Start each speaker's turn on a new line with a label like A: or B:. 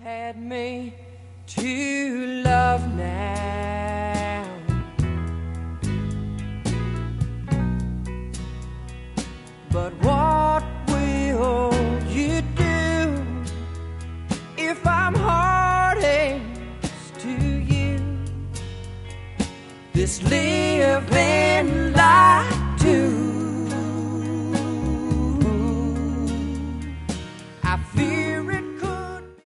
A: Had me to love now, but what will you do if I'm hardest to you? This living